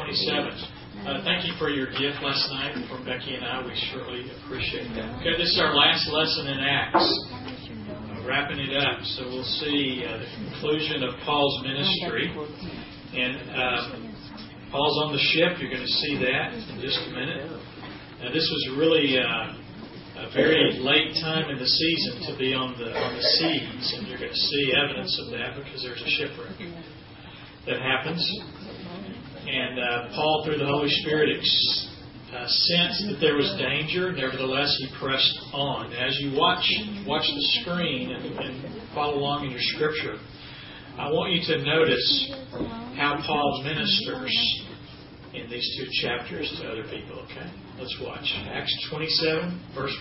27. Thank you for your gift last night from Becky and I. We surely appreciate that. Okay, this is our last lesson in Acts. Wrapping it up. So we'll see the conclusion of Paul's ministry. And Paul's on the ship. You're going to see that in just a minute. Now, this was really a very late time in the season to be on the seas, and you're going to see evidence of that because there's a shipwreck that happens. And Paul, through the Holy Spirit, sensed that there was danger. Nevertheless, he pressed on. As you watch the screen and follow along in your scripture, I want you to notice how Paul ministers in these two chapters to other people. Okay, let's watch Acts 27, verse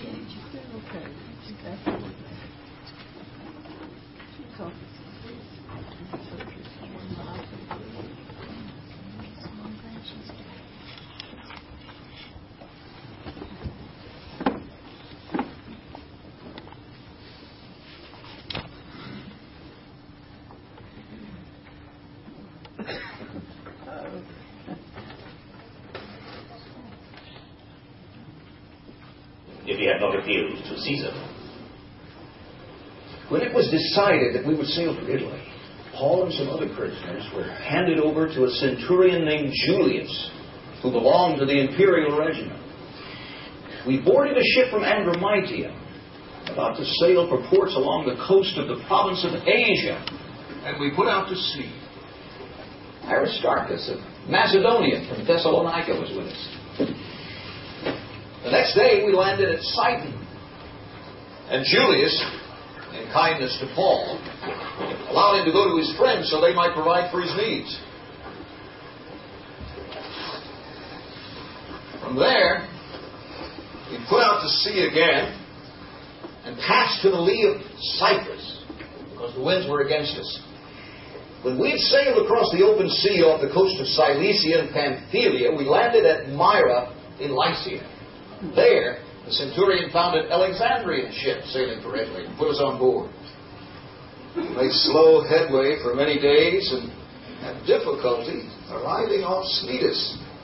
1. If he had not appealed to Caesar. When it was decided that we would sail for Italy, Paul and some other prisoners were handed over to a centurion named Julius, who belonged to the imperial regiment. We boarded a ship from Andromitium, about to sail for ports along the coast of the province of Asia, and we put out to sea. Aristarchus of Macedonia from Thessalonica was with us. The next day we landed at Sidon, and Julius, in kindness to Paul, allowed him to go to his friends so they might provide for his needs. From there, we put out to sea again and passed to the lee of Cyprus because the winds were against us. When we had sailed across the open sea off the coast of Cilicia and Pamphylia, we landed at Myra in Lycia. There, the centurion found an Alexandrian ship sailing for Italy and put us on board. We made slow headway for many days and had difficulty arriving off Cnidus.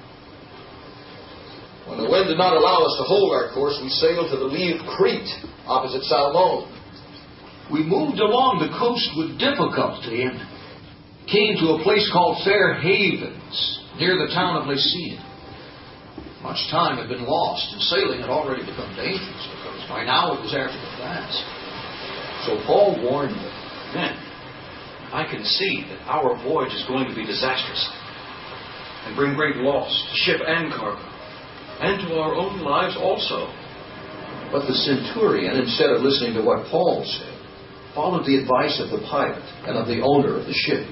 When the wind did not allow us to hold our course, we sailed to the lee of Crete, opposite Salmone. We moved along the coast with difficulty and came to a place called Fair Havens, near the town of Lasea. Much time had been lost, and sailing had already become dangerous, because by now it was after the fast. So Paul warned them, "Men, I can see that our voyage is going to be disastrous, and bring great loss to ship and cargo, and to our own lives also." But the centurion, instead of listening to what Paul said, followed the advice of the pilot and of the owner of the ship.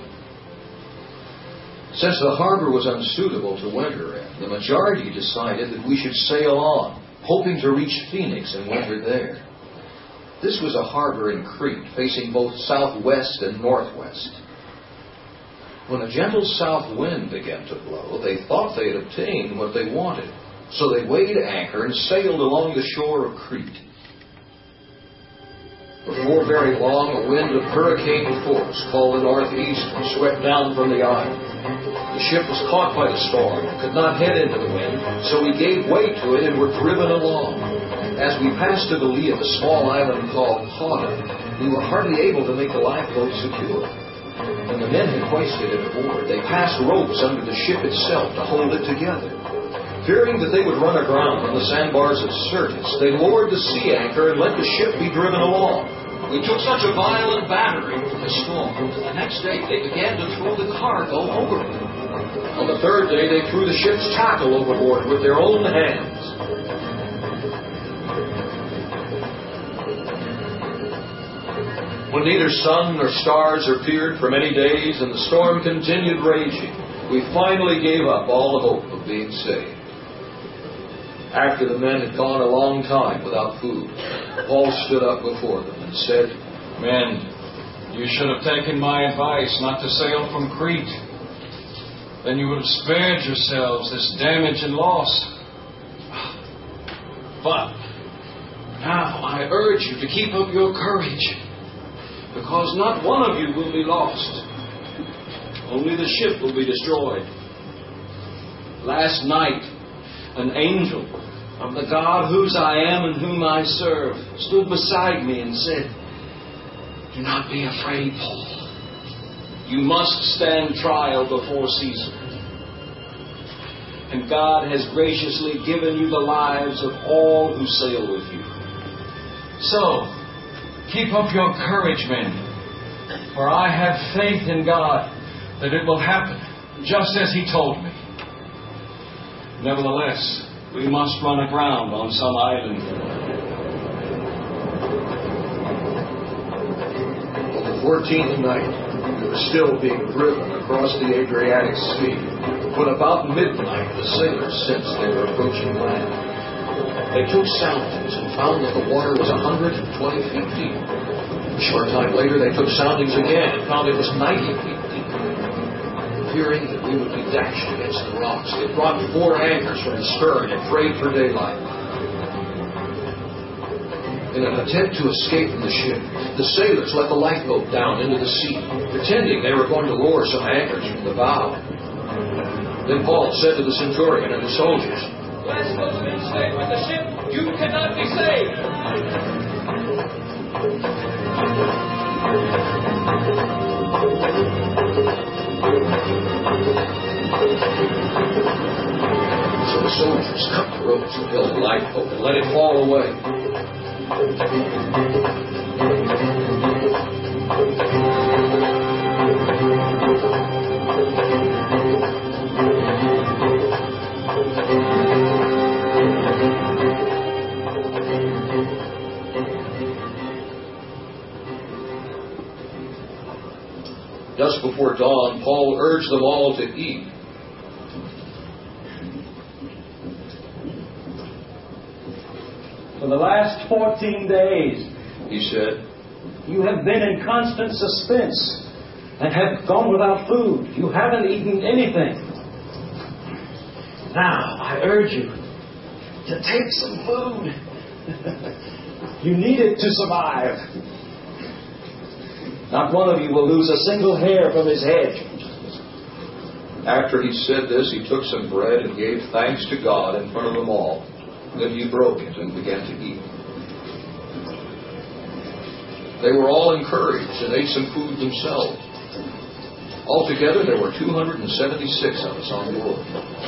Since the harbor was unsuitable to winter in, the majority decided that we should sail on, hoping to reach Phoenix and winter there. This was a harbor in Crete, facing both southwest and northwest. When a gentle south wind began to blow, they thought they had obtained what they wanted, so they weighed anchor and sailed along the shore of Crete. Before very long, a wind of hurricane force called the northeast swept down from the isle. The ship was caught by the storm and could not head into the wind, so we gave way to it and were driven along. As we passed to the lee of a small island called Cauda, we were hardly able to make the lifeboat secure. When the men had hoisted it aboard, they passed ropes under the ship itself to hold it together. Fearing that they would run aground on the sandbars of Syrtis, they lowered the sea anchor and let the ship be driven along. We took such a violent battering from the storm that the next day they began to throw the cargo overboard. On the third day they threw the ship's tackle overboard with their own hands. When neither sun nor stars appeared for many days and the storm continued raging, we finally gave up all hope of being saved. After the men had gone a long time without food, Paul stood up before them and said, "Men, you should have taken my advice not to sail from Crete. Then you would have spared yourselves this damage and loss. But now I urge you to keep up your courage, because not one of you will be lost. Only the ship will be destroyed." Last night, an angel of the God whose I am and whom I serve stood beside me and said, "Do not be afraid, Paul. You must stand trial before Caesar. And God has graciously given you the lives of all who sail with you. So, keep up your courage, men, for I have faith in God that it will happen just as He told me. Nevertheless, we must run aground on some island." On the 14th night, we were still being driven across the Adriatic Sea, when about midnight the sailors sensed they were approaching land. They took soundings and found that the water was 120 feet deep. A short time later they took soundings again and found it was 90 feet deep. Fearing that we would be dashed against the rocks, they brought 4 anchors from the stern and prayed for daylight. In an attempt to escape from the ship, the sailors let the lifeboat down into the sea, pretending they were going to lower some anchors from the bow. Then Paul said to the centurion and the soldiers, "Unless those men stay with the ship, you cannot be saved." So the soldiers cut the ropes that held the lifeboat and let it fall away. Just before dawn, Paul urged them all to eat. "For the last 14 days, He said, you have been in constant suspense and have gone without food. You haven't eaten anything. Now, I urge you to take some food. You need it to survive. Not one of you will lose a single hair from his head." After he said this, he took some bread and gave thanks to God in front of them all. Then he broke it and began to eat. They were all encouraged and ate some food themselves. Altogether, there were 276 of us on board.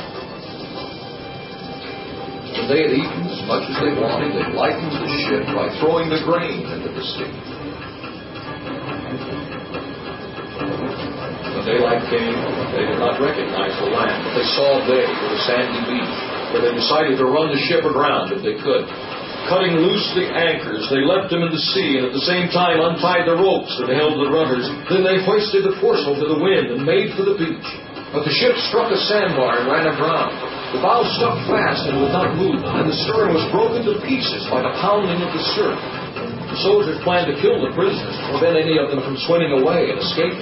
When they had eaten as much as they wanted, they lightened the ship by throwing the grain into the sea. When daylight came, they did not recognize the land, but they saw a bay with a sandy beach, where they decided to run the ship aground if they could. Cutting loose the anchors, they left them in the sea and at the same time untied the ropes that held the runners. Then they hoisted the foresail to the wind and made for the beach. But the ship struck a sandbar and ran aground. The bow stuck fast and would not move, and the stern was broken to pieces by the pounding of the surf. The soldiers planned to kill the prisoners to prevent any of them from swimming away and escaping.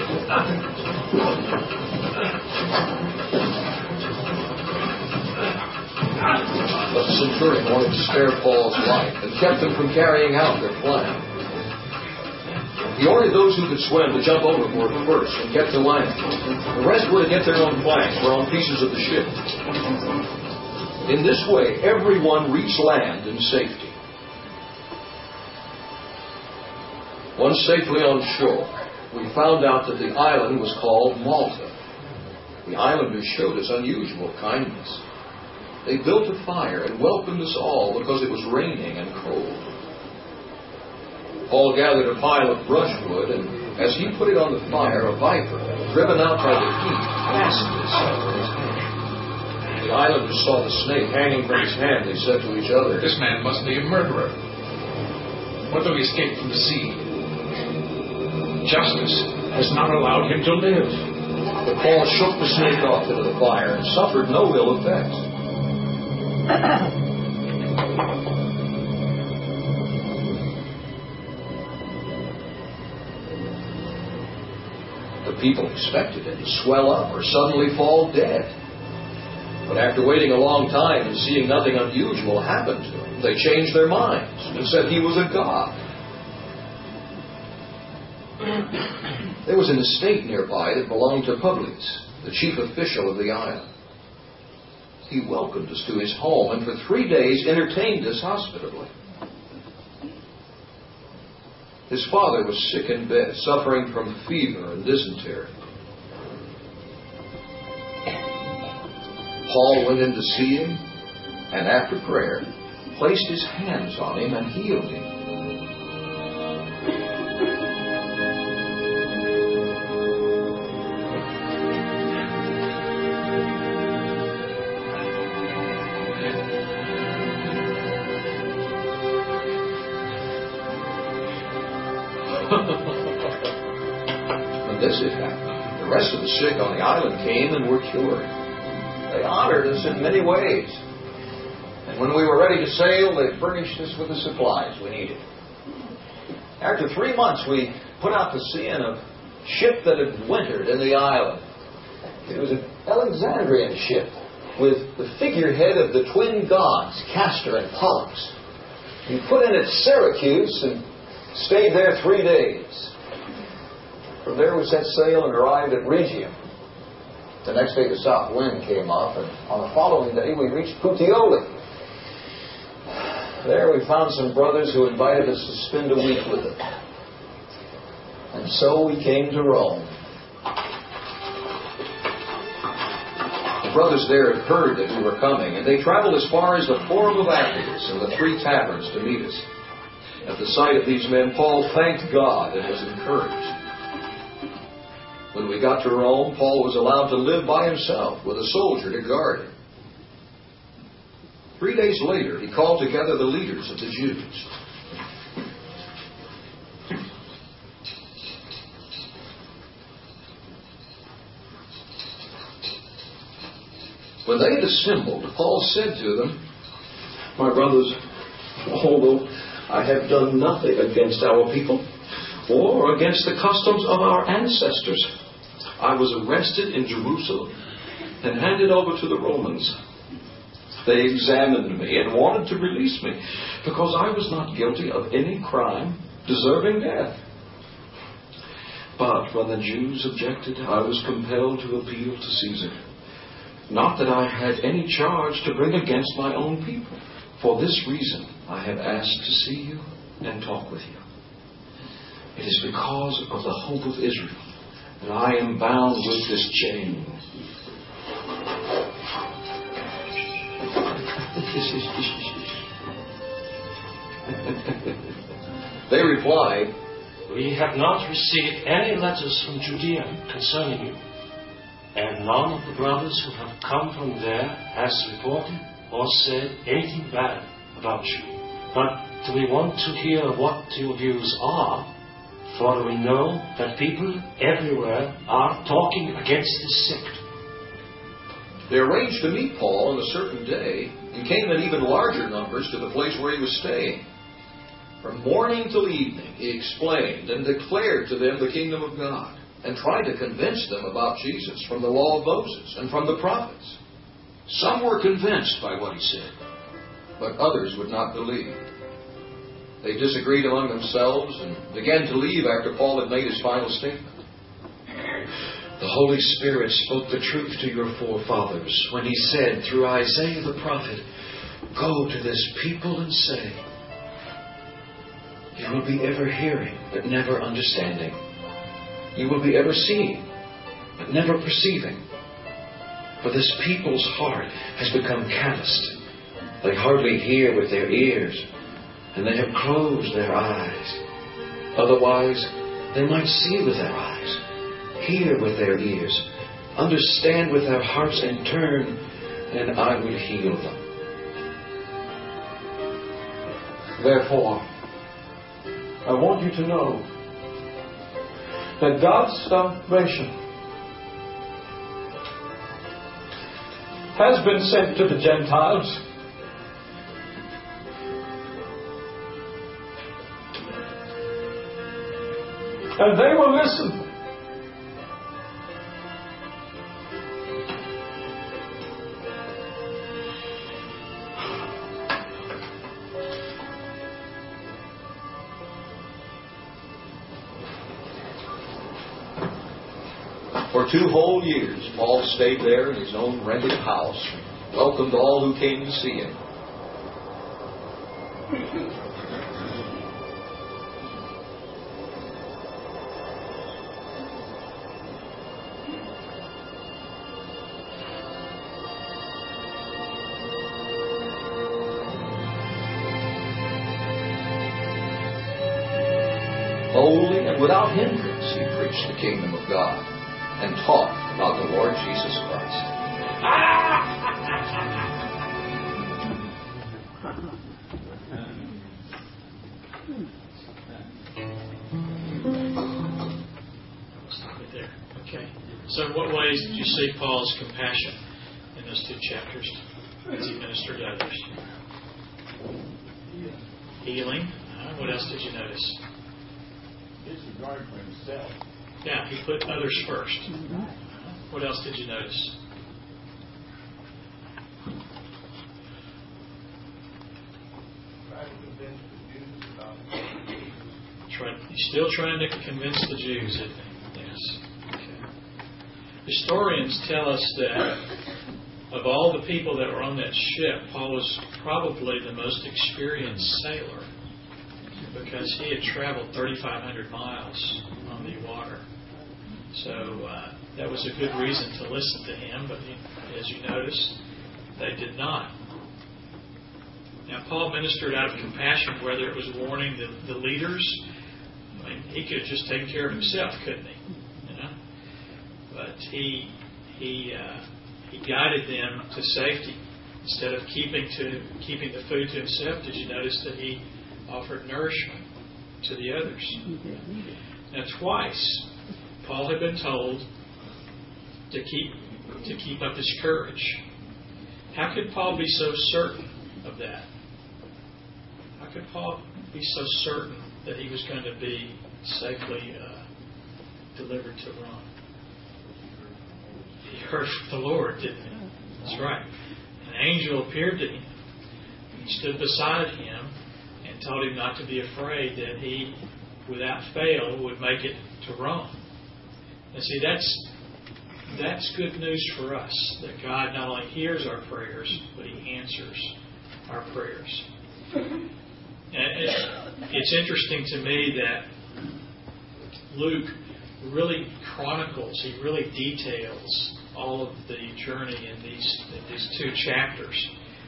But the centurion wanted to spare Paul's life and kept them from carrying out their plan. He ordered those who could swim to jump overboard first and get to land. The rest were to get their own planks or on pieces of the ship. In this way, everyone reached land in safety. Once safely on shore, we found out that the island was called Malta. The islanders showed us unusual kindness. They built a fire and welcomed us all because it was raining and cold. Paul gathered a pile of brushwood, and as he put it on the fire, a viper, driven out by the heat, fastened itself in his hand. The islanders saw the snake hanging from his hand. They said to each other, "This man must be a murderer. What though he escaped from the sea? Justice has not allowed him to live." But Paul shook the snake off into the fire and suffered no ill effects. The people expected him to swell up or suddenly fall dead. But after waiting a long time and seeing nothing unusual happen to him, they changed their minds and said he was a god. There was an estate nearby that belonged to Publius, the chief official of the island. He welcomed us to his home and for 3 days entertained us hospitably. His father was sick in bed, suffering from fever and dysentery. Paul went in to see him, and after prayer, placed his hands on him and healed him. When this had happened, the rest of the sick on the island came and were cured. They honored us in many ways. And when we were ready to sail, they furnished us with the supplies we needed. After 3 months, we put out to sea in a ship that had wintered in the island. It was an Alexandrian ship with the figurehead of the twin gods, Castor and Pollux. We put in at Syracuse and stayed there 3 days. From there we set sail and arrived at Rhegium. The next day the south wind came up, and on the following day we reached Puteoli. There we found some brothers who invited us to spend a week with them. And so we came to Rome. The brothers there had heard that we were coming, and they traveled as far as the Forum of Athens and the 3 taverns to meet us. At the sight of these men, Paul thanked God and was encouraged. When we got to Rome, Paul was allowed to live by himself with a soldier to guard him. 3 days later, he called together the leaders of the Jews. When they had assembled, Paul said to them, My brothers, although I have done nothing against our people or against the customs of our ancestors, I was arrested in Jerusalem and handed over to the Romans. They examined me and wanted to release me because I was not guilty of any crime deserving death. But when the Jews objected, I was compelled to appeal to Caesar. Not that I had any charge to bring against my own people. For this reason, I have asked to see you and talk with you. It is because of the hope of Israel that I am bound with this chain. They replied, We have not received any letters from Judea concerning you, and none of the brothers who have come from there has reported or said anything bad about you. But we want to hear what your views are, for we know that people everywhere are talking against this sect. They arranged to meet Paul on a certain day and came in even larger numbers to the place where he was staying. From morning till evening, he explained and declared to them the kingdom of God and tried to convince them about Jesus from the law of Moses and from the prophets. Some were convinced by what he said, but others would not believe. They disagreed among themselves and began to leave after Paul had made his final statement. The Holy Spirit spoke the truth to your forefathers when he said through Isaiah the prophet, Go to this people and say, You will be ever hearing, but never understanding. You will be ever seeing, but never perceiving. For this people's heart has become calloused. They hardly hear with their ears, and they have closed their eyes. Otherwise, they might see with their eyes, hear with their ears, understand with their hearts, and turn, and I would heal them. Therefore, I want you to know that God's salvation has been sent to the Gentiles. And they will listen. For 2 whole years, Paul stayed there in his own rented house, welcomed all who came to see him. Boldly and without hindrance he preached the kingdom of God and taught about the Lord Jesus Christ. Stop it there. Okay. So in what ways did you see Paul's compassion in those 2 chapters as he ministered to others? Healing. What else did you notice? Disregard for himself. Yeah, he put others first. What else did you notice? Try to convince the Jews about He's still trying to convince the Jews, isn't he? Yes. Okay. Historians tell us that of all the people that were on that ship, Paul was probably the most experienced sailor, because he had traveled 3,500 miles on the water. So that was a good reason to listen to him, but as you notice, they did not. Now, Paul ministered out of compassion, whether it was warning the leaders. I mean, he could have just taken care of himself, couldn't he? You know? But he guided them to safety. Instead of keeping the food to himself, did you notice that he offered nourishment to the others? Now, twice Paul had been told to keep up his courage. How could Paul be so certain of that? How could Paul be so certain that he was going to be safely delivered to Rome? He heard from the Lord, didn't he? That's right. An angel appeared to him. He stood beside him and told him not to be afraid, that he, without fail, would make it to Rome. And see, that's good news for us, that God not only hears our prayers, but He answers our prayers. And it's interesting to me that Luke really chronicles, he really details all of the journey in these 2 chapters.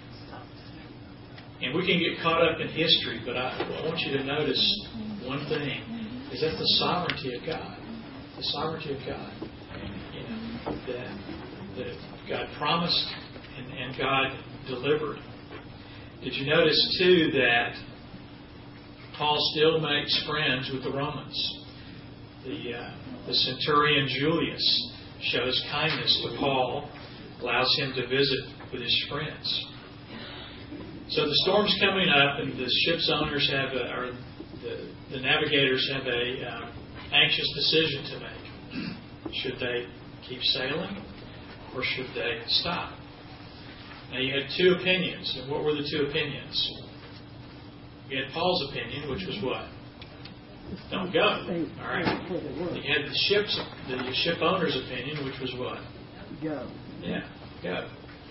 And we can get caught up in history, but I want you to notice one thing, is that the sovereignty of God. The sovereignty of God. You know, that God promised and God delivered. Did you notice, too, that Paul still makes friends with the Romans? The centurion Julius shows kindness to Paul, allows him to visit with his friends. So the storm's coming up, and the ship's owners the navigators have a anxious decision to make. Should they keep sailing, or should they stop? Now you had 2 opinions, and what were the 2 opinions? You had Paul's opinion, which was what? Don't go. All right. You had the ship owner's opinion, which was what? Go. Yeah, go.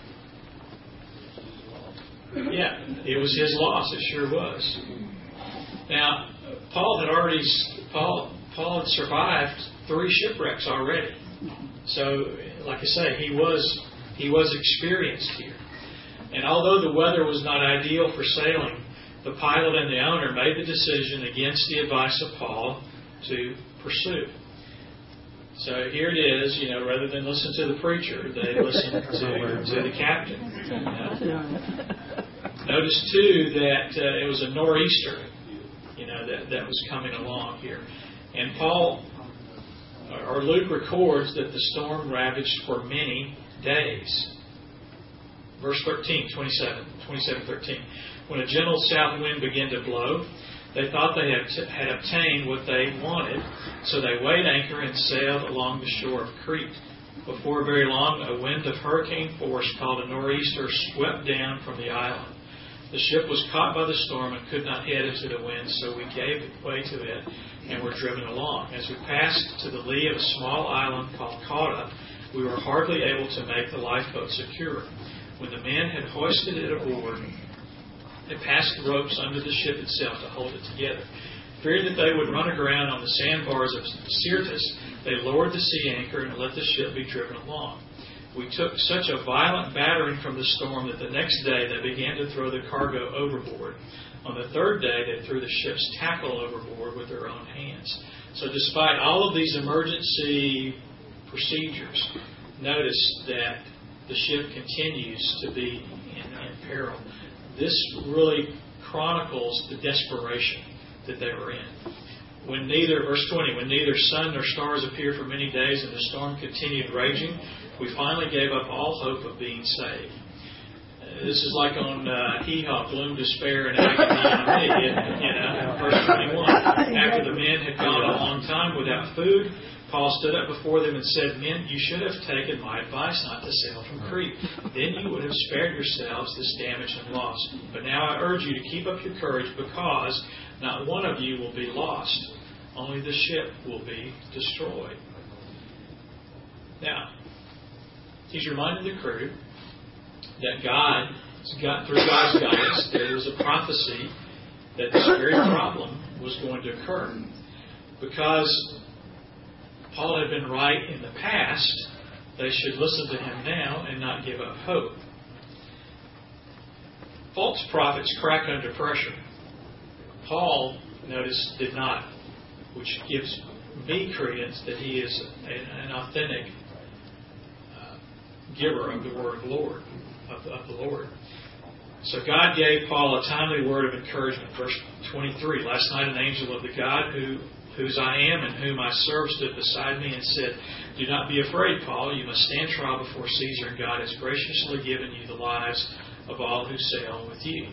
Yeah, it was his loss. It sure was. Now, Paul had survived 3 shipwrecks already. So, like I say, he was experienced here. And although the weather was not ideal for sailing, the pilot and the owner made the decision against the advice of Paul to pursue. So here it is, rather than listen to the preacher, they listened to the captain. Notice, too, that it was a nor'easter, that was coming along here. And Luke records that the storm ravaged for many days. Verse 27:13. When a gentle south wind began to blow, they thought they had obtained what they wanted, so they weighed anchor and sailed along the shore of Crete. Before very long, a wind of hurricane force called a nor'easter swept down from the island. The ship was caught by the storm and could not head into the wind, so we gave way to it and were driven along. As we passed to the lee of a small island called Cauda, we were hardly able to make the lifeboat secure. When the men had hoisted it aboard, they passed the ropes under the ship itself to hold it together. Fearing that they would run aground on the sandbars of Syrtis, they lowered the sea anchor and let the ship be driven along. We took such a violent battering from the storm that the next day they began to throw the cargo overboard. On the third day, they threw the ship's tackle overboard with their own hands. So despite all of these emergency procedures, notice that the ship continues to be in peril. This really chronicles the desperation that they were in. When neither, verse 20, when neither sun nor stars appeared for many days and the storm continued raging, we finally gave up all hope of being saved. This is like on Hee-Haw, gloom, despair, and agony. Verse 21. After the men had gone a long time without food, Paul stood up before them and said, Men, you should have taken my advice not to sail from Crete. Then you would have spared yourselves this damage and loss. But now I urge you to keep up your courage, because not one of you will be lost. Only the ship will be destroyed. Now, he's reminded the crew that through God's guidance, there was a prophecy that this very problem was going to occur. Because Paul had been right in the past, they should listen to him now and not give up hope. False prophets crack under pressure. Paul, notice, did not, which gives me credence that he is an authentic giver of the word of the Lord. So God gave Paul a timely word of encouragement. Verse 23, last night an angel of the God whose I am and whom I serve stood beside me and said, Do not be afraid, Paul. You must stand trial before Caesar, and God has graciously given you the lives of all who sail with you.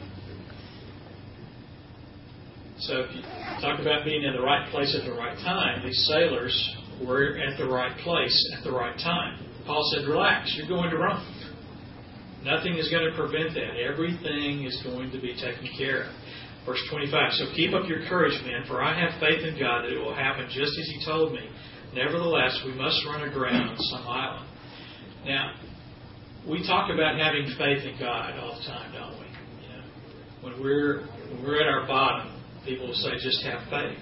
So if you talk about being in the right place at the right time, these sailors were at the right place at the right time. Paul said, Relax, you're going to Rome. Nothing is going to prevent that. Everything is going to be taken care of. Verse 25, So keep up your courage, men, for I have faith in God that it will happen just as He told me. Nevertheless, we must run aground on some island. Now, we talk about having faith in God all the time, don't we? When we're at our bottom, people will say, just have faith.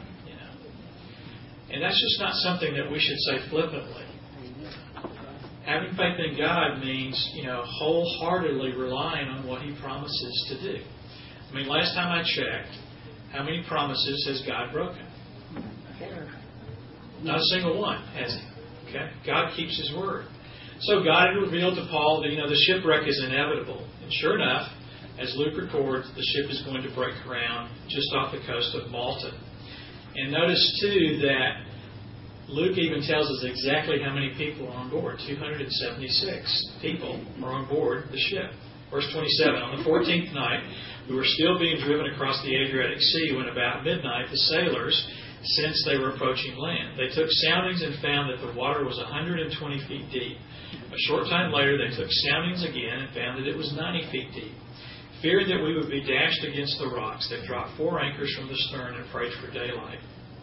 And that's just not something that we should say flippantly. Having faith in God means, wholeheartedly relying on what He promises to do. I mean, last time I checked, how many promises has God broken? Not a single one, has He? Okay? God keeps His word. So God had revealed to Paul that, the shipwreck is inevitable. And sure enough, as Luke records, the ship is going to break ground just off the coast of Malta. And notice, too, that Luke even tells us exactly how many people are on board. 276 people are on board the ship. Verse 27, On the 14th night, we were still being driven across the Adriatic Sea when about midnight the sailors sensed they were approaching land. They took soundings and found that the water was 120 feet deep. A short time later, they took soundings again and found that it was 90 feet deep. Fearing that we would be dashed against the rocks, they dropped 4 anchors from the stern and prayed for daylight.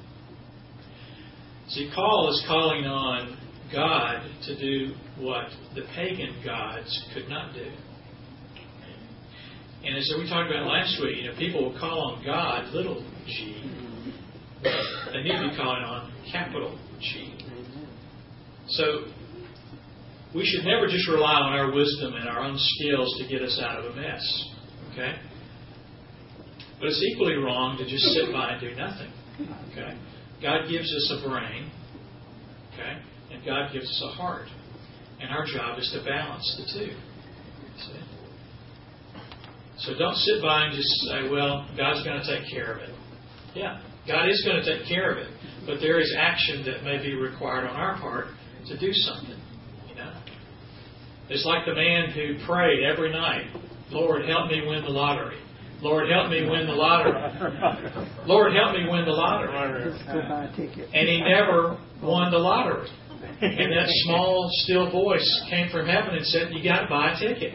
See, Paul is calling on God to do what the pagan gods could not do. And as we talked about last week, people will call on God, little g, but they need to be calling on capital G. So we should never just rely on our wisdom and our own skills to get us out of a mess. Okay? But it's equally wrong to just sit by and do nothing. Okay? God gives us a brain. Okay? And God gives us a heart. And our job is to balance the two. See? So don't sit by and just say, well, God's going to take care of it. Yeah, God is going to take care of it. But there is action that may be required on our part to do something. It's like the man who prayed every night, Lord, help me win the lottery. Lord, help me win the lottery. Lord, help me win the lottery. And he never won the lottery. And that small, still voice came from heaven and said, you got to buy a ticket.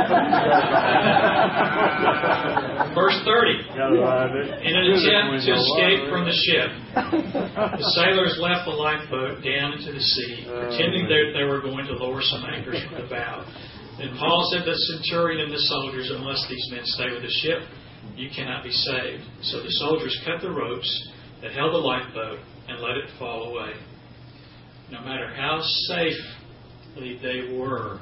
Verse 30. In an attempt to escape from the ship, the sailors left the lifeboat down into the sea, pretending that they were going to lower some anchors from the bow. Then Paul said to the centurion and the soldiers, unless these men stay with the ship, you cannot be saved. So the soldiers cut the ropes that held the lifeboat and let it fall away. No matter how safely they were,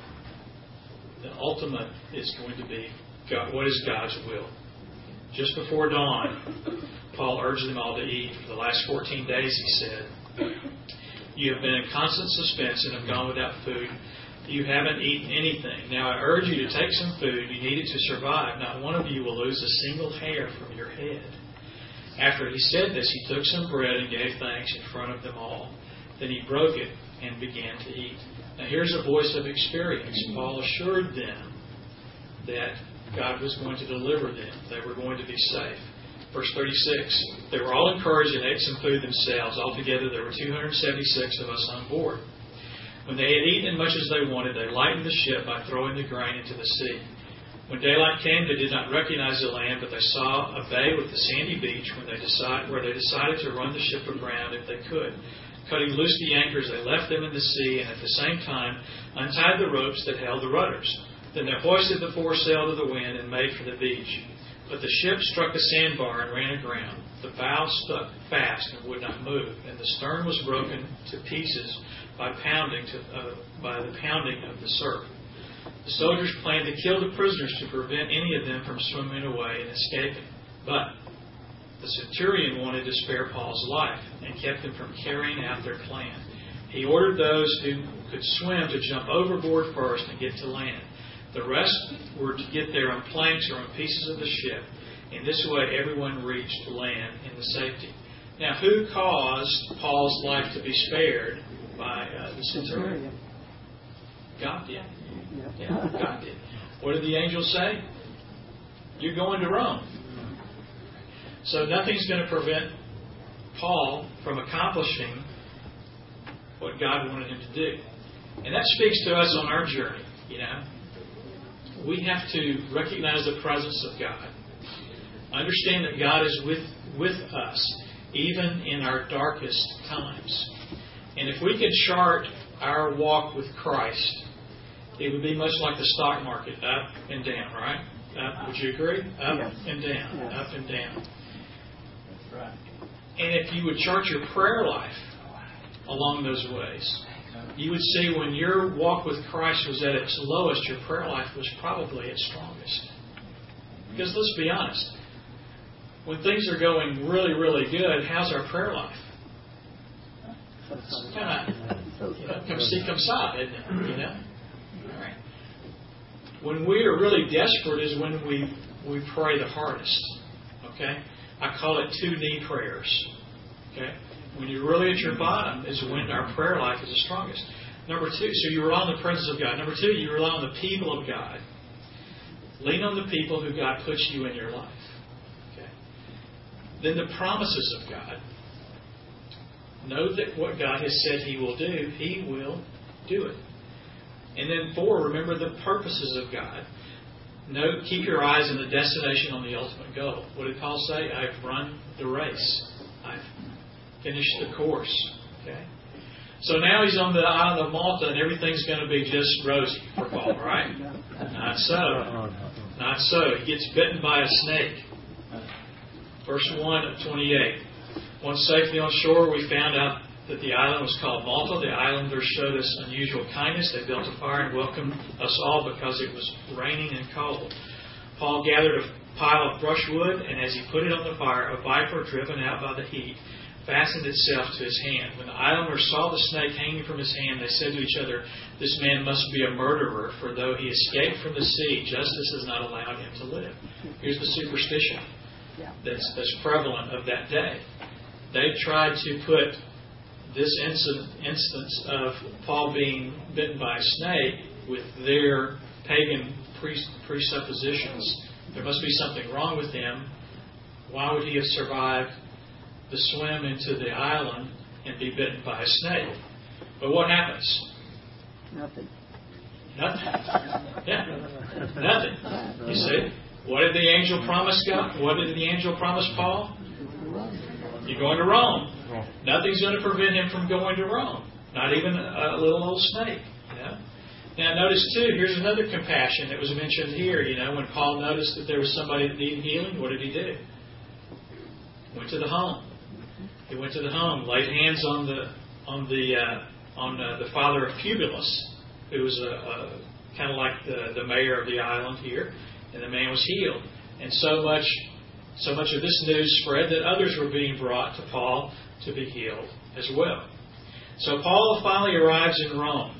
the ultimate is going to be God. What is God's will? Just before dawn, Paul urged them all to eat. For the last 14 days, he said, you have been in constant suspense and have gone without food. You haven't eaten anything. Now I urge you to take some food. You need it to survive. Not one of you will lose a single hair from your head. After he said this, he took some bread and gave thanks in front of them all. Then he broke it and began to eat. Now here's a voice of experience. Paul assured them that God was going to deliver them. They were going to be safe. Verse 36, they were all encouraged and ate some food themselves. Altogether there were 276 of us on board. When they had eaten as much as they wanted, they lightened the ship by throwing the grain into the sea. When daylight came, they did not recognize the land, but they saw a bay with a sandy beach where they decided to run the ship aground if they could. Cutting loose the anchors, they left them in the sea and at the same time untied the ropes that held the rudders. Then they hoisted the foresail to the wind and made for the beach. But the ship struck a sandbar and ran aground. The bow stuck fast and would not move, and the stern was broken to pieces by the pounding of the surf. The soldiers planned to kill the prisoners to prevent any of them from swimming away and escaping. But the centurion wanted to spare Paul's life and kept them from carrying out their plan. He ordered those who could swim to jump overboard first and get to land. The rest were to get there on planks or on pieces of the ship. In this way, everyone reached land in the safety. Now, who caused Paul's life to be spared by the centurion? God did. Yeah, God did. What did the angel say? You're going to Rome. So nothing's going to prevent Paul from accomplishing what God wanted him to do. And that speaks to us on our journey, We have to recognize the presence of God. Understand that God is with us, even in our darkest times. And if we could chart our walk with Christ, it would be much like the stock market, up and down, right? Up, would you agree? Up and down, up and down. That's right. And if you would chart your prayer life along those ways, you would see when your walk with Christ was at its lowest, your prayer life was probably its strongest. Because let's be honest, when things are going really, really good, how's our prayer life? It's kind of come see, come saw, isn't it? All right. When we are really desperate is when we pray the hardest. Okay? I call it 2-knee prayers. Okay? When you're really at your bottom is when our prayer life is the strongest. Number 2, so you rely on the presence of God. Number 2, you rely on the people of God. Lean on the people who God puts you in your life. Okay? Then the promises of God. Know that what God has said He will do, He will do it. And then 4, remember the purposes of God. Keep your eyes on the destination, on the ultimate goal. What did Paul say? I've run the race. I've finished the course. Okay. So now he's on the island of Malta, and everything's going to be just rosy for Paul, right? Not so. Not so. He gets bitten by a snake. Verse 1 of 28. Once safely on shore, we found out that the island was called Malta. The islanders showed us unusual kindness. They built a fire and welcomed us all because it was raining and cold. Paul gathered a pile of brushwood, and as he put it on the fire, a viper driven out by the heat fastened itself to his hand. When the islanders saw the snake hanging from his hand, they said to each other, "This man must be a murderer, for though he escaped from the sea, justice has not allowed him to live." Here's the superstition that's prevalent of that day. They tried to put this instance of Paul being bitten by a snake with their pagan presuppositions. There must be something wrong with him. Why would he have survived the swim into the island and be bitten by a snake? But what happens? Nothing. Yeah. Nothing. You see? What did the angel promise God? What did the angel promise Paul? You're going to Rome. Nothing's going to prevent him from going to Rome. Not even a little old snake. Now notice too, here's another compassion that was mentioned here. When Paul noticed that there was somebody that needed healing, what did he do? Went to the home. He went to the home, laid hands on the father of Publius, who was kind of like the mayor of the island here, and the man was healed. And so much of this news spread that others were being brought to Paul to be healed as well. So Paul finally arrives in Rome.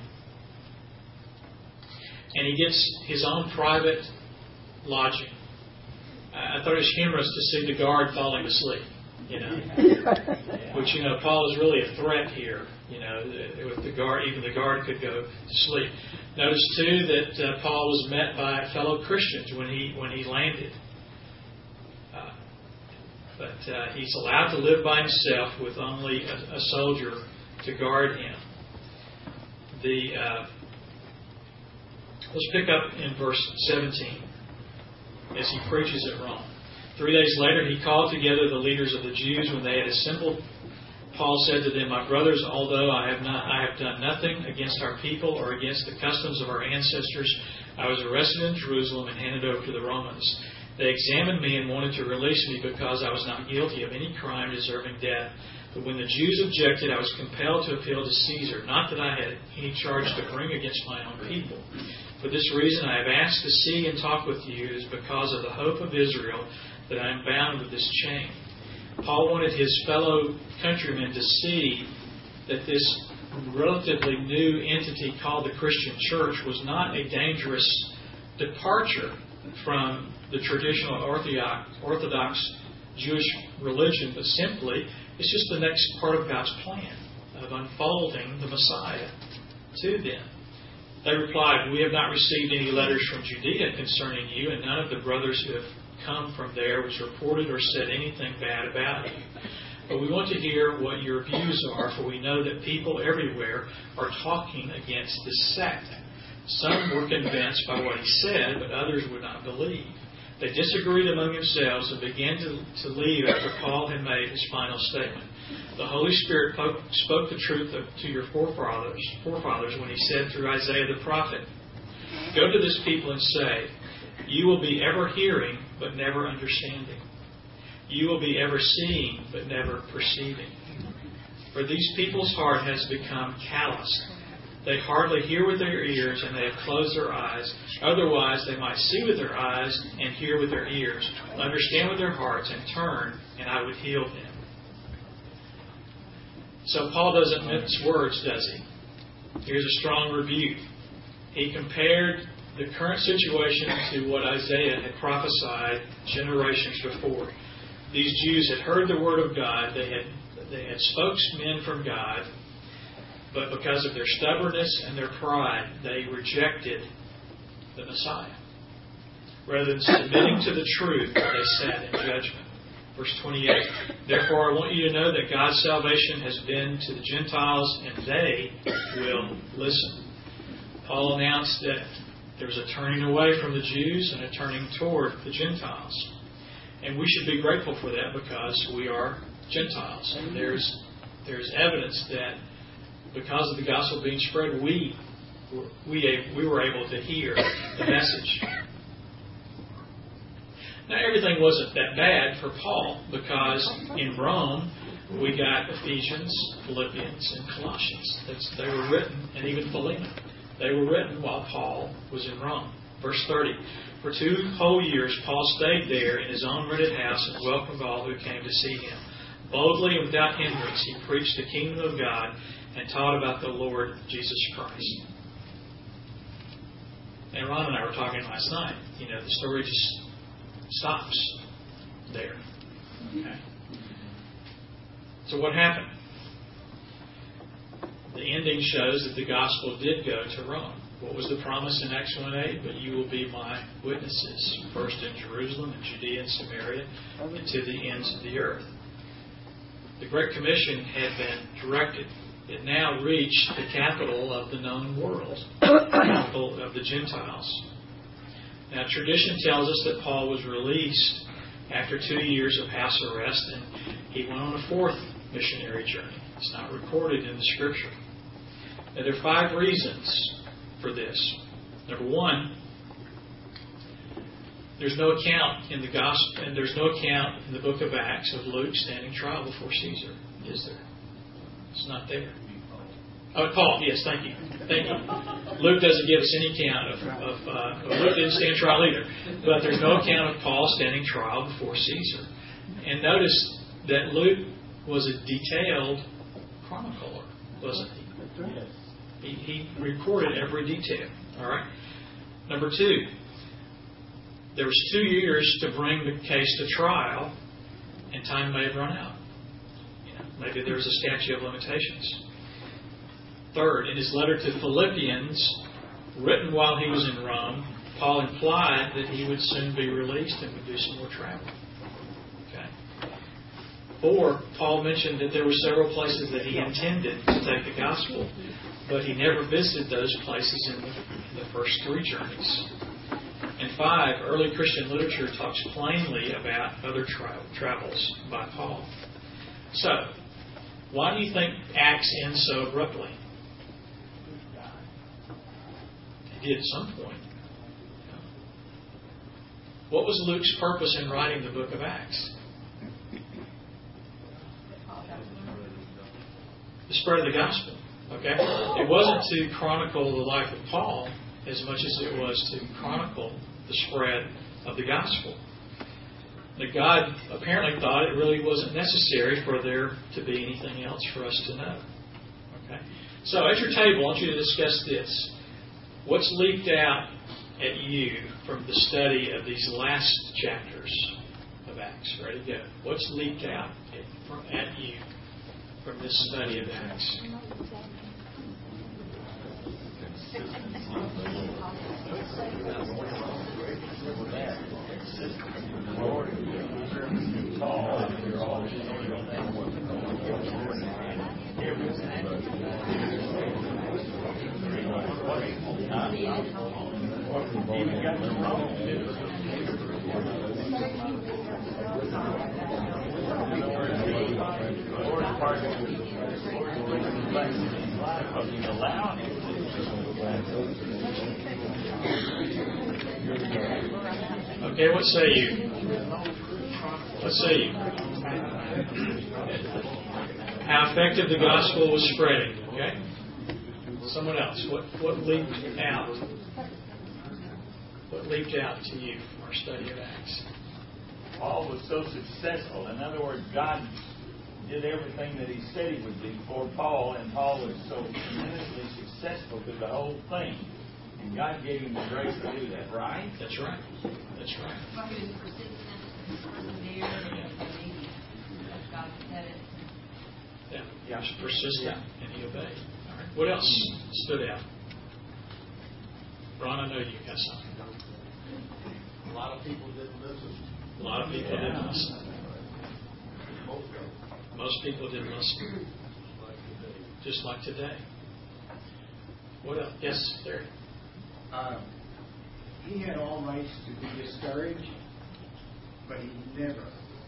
And he gets his own private lodging. I thought it was humorous to see the guard falling asleep, Which, Paul is really a threat here. With the guard, even the guard could go to sleep. Notice too that Paul was met by fellow Christians when he landed. But he's allowed to live by himself with only a soldier to guard him. Let's pick up in verse 17 as he preaches at Rome. 3 days later, he called together the leaders of the Jews. When they had assembled, Paul said to them, "My brothers, although I have done nothing against our people or against the customs of our ancestors, I was arrested in Jerusalem and handed over to the Romans. They examined me and wanted to release me because I was not guilty of any crime deserving death. But when the Jews objected, I was compelled to appeal to Caesar. Not that I had any charge to bring against my own people. For this reason I have asked to see and talk with you. It is because of the hope of Israel that I am bound with this chain." Paul wanted his fellow countrymen to see that this relatively new entity called the Christian Church was not a dangerous departure from the traditional Orthodox Jewish religion, but simply it's just the next part of God's plan of unfolding the Messiah to them. They replied, "We have not received any letters from Judea concerning you, and none of the brothers who have come from there was reported or said anything bad about you. But we want to hear what your views are, for we know that people everywhere are talking against this sect." Some were convinced by what he said, but others would not believe. They disagreed among themselves and began to leave after Paul had made his final statement. The Holy Spirit spoke the truth to your forefathers when he said through Isaiah the prophet, "Go to this people and say, you will be ever hearing, but never understanding. You will be ever seeing, but never perceiving. For these people's heart has become calloused. They hardly hear with their ears, and they have closed their eyes. Otherwise, they might see with their eyes and hear with their ears, understand with their hearts, and turn, and I would heal them." So Paul doesn't mince words, does he? Here's a strong rebuke. He compared the current situation to what Isaiah had prophesied generations before. These Jews had heard the word of God. They had spokesmen from God. But because of their stubbornness and their pride, they rejected the Messiah. Rather than submitting to the truth, they sat in judgment. Verse 28, "Therefore I want you to know that God's salvation has been to the Gentiles, and they will listen." Paul announced that there was a turning away from the Jews and a turning toward the Gentiles. And we should be grateful for that because we are Gentiles. And there's evidence that because of the gospel being spread, we were able to hear the message. Now, everything wasn't that bad for Paul because in Rome we got Ephesians, Philippians, and Colossians. They were written, and even Philemon. They were written while Paul was in Rome. Verse 30, "For 2 whole years Paul stayed there in his own rented house and welcomed all who came to see him. Boldly and without hindrance he preached the kingdom of God and taught about the Lord Jesus Christ." And Ron and I were talking last night. The story just stops there. Okay. So what happened? The ending shows that the gospel did go to Rome. What was the promise in Acts 1:8? "But you will be my witnesses, first in Jerusalem and Judea and Samaria, and to the ends of the earth." The Great Commission had been directed. It now reached the capital of the known world, the capital of the Gentiles. Now, tradition tells us that Paul was released after 2 years of house arrest, and he went on a 4th missionary journey. It's not recorded in the Scripture. Now, there are 5 reasons for this. Number one, there's no account in the gospel, and there's no account in the book of Acts of Luke standing trial before Caesar, is there? It's not there. Oh, Paul, yes, thank you. Luke doesn't give us any account of Luke didn't stand trial either. But there's no account of Paul standing trial before Caesar. And notice that Luke was a detailed chronicler, wasn't he? He recorded every detail. All right. Number two, there was 2 years to bring the case to trial, and time may have run out. Maybe there's a statute of limitations. Third, in his letter to Philippians, written while he was in Rome, Paul implied that he would soon be released and would do some more travel. Okay. 4, Paul mentioned that there were several places that he intended to take the gospel, but he never visited those places in the first 3 journeys. And 5, early Christian literature talks plainly about other travels by Paul. So, why do you think Acts ends so abruptly? It did at some point. What was Luke's purpose in writing the book of Acts? The spread of the gospel. Okay? It wasn't to chronicle the life of Paul as much as it was to chronicle the spread of the gospel. That God apparently thought it really wasn't necessary for there to be anything else for us to know. Okay? So at your table, I want you to discuss this. What's leaked out at you from the study of these last chapters of Acts? Ready to go. What's leaked out at you from this study of Acts? Okay, what say you? What say you? How effective the gospel was spreading. Okay? Someone else. What leaked out? What leaked out to you from our study of Acts? Paul was so successful. In other words, God did everything that he said he would do for Paul, and Paul was so tremendously successful through the whole thing. And God gave him the grace to do that, right? That's right. That's right. Well, he was persistent, persevered, and God said it. Yeah, he was persistent and he obeyed. All right. What else stood out? Ron, I know you got something. A lot of people didn't listen. A lot of people didn't listen. Most people didn't listen. Just like today. What else? Yes, Larry. He had all rights to be discouraged, but he never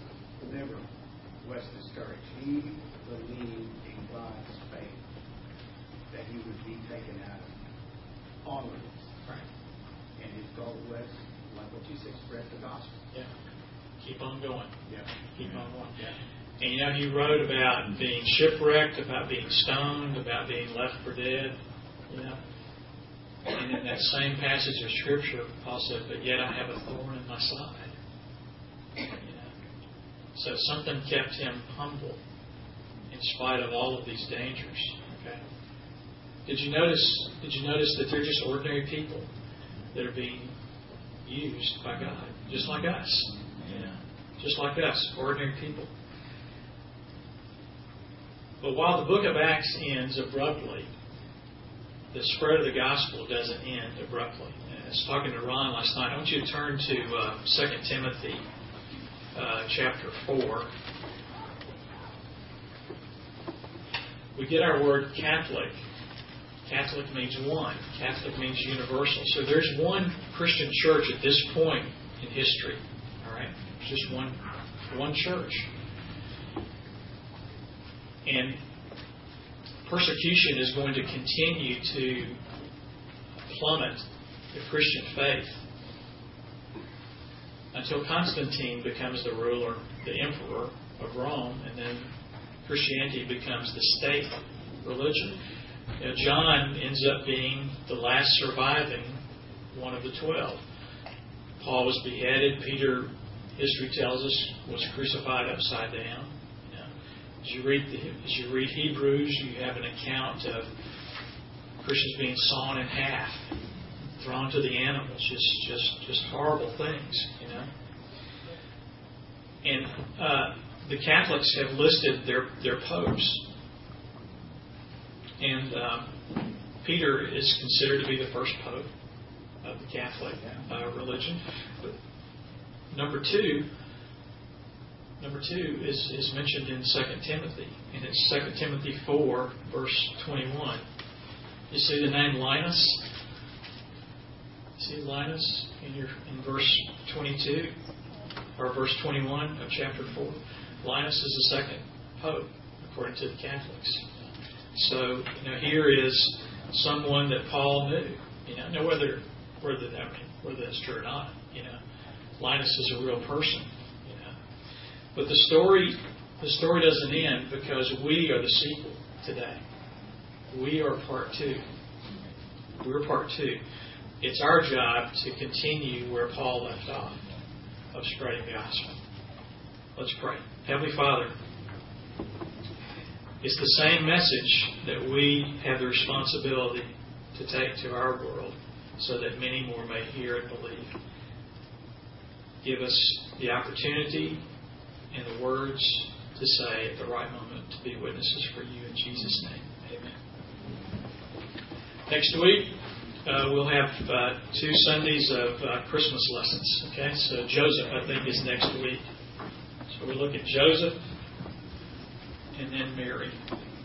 was discouraged. He believed in God's faith that he would be taken out of all of this. Right. And his goal was, like what you said, spread the gospel. Yeah. Keep on going. Yeah. Keep on going. Yeah. And you know, he wrote about being shipwrecked, about being stoned, about being left for dead. You know. And in that same passage of Scripture, Paul said, "But yet I have a thorn in my side." You know. So something kept him humble in spite of all of these dangers. Okay. Did you notice that they're just ordinary people that are being used by God, just like us? Yeah. Just like us, ordinary people. But while the book of Acts ends abruptly, the spread of the gospel doesn't end abruptly. And I was talking to Ron last night. I want you to turn to 2 Timothy chapter 4. We get our word Catholic. Catholic means one. Catholic means universal. So there's one Christian church at this point in history. All right? There's just one church. And persecution is going to continue to plummet the Christian faith until Constantine becomes the ruler, the emperor of Rome, and then Christianity becomes the state religion. John ends up being the last surviving one of the 12. Paul was beheaded. Peter, history tells us, was crucified upside down. As you read Hebrews, you have an account of Christians being sawn in half, thrown to the animals, just horrible things, And the Catholics have listed their popes, and Peter is considered to be the first pope of the Catholic religion. But number two is mentioned in 2 Timothy, and it's 2 Timothy 4, verse 21. You see the name Linus? See Linus in verse 22 or verse 21 of chapter 4. Linus is the second pope according to the Catholics. So here is someone that Paul knew. Now whether that's true or not. Linus is a real person. But the story doesn't end, because we are the sequel today. We are part 2. We're part 2. It's our job to continue where Paul left off, of spreading the gospel. Let's pray. Heavenly Father, it's the same message that we have the responsibility to take to our world so that many more may hear and believe. Give us the opportunity and the words to say at the right moment to be witnesses for you in Jesus' name. Amen. Next week, we'll have 2 Sundays of Christmas lessons. Okay, so Joseph, I think, is next week. So we look at Joseph and then Mary.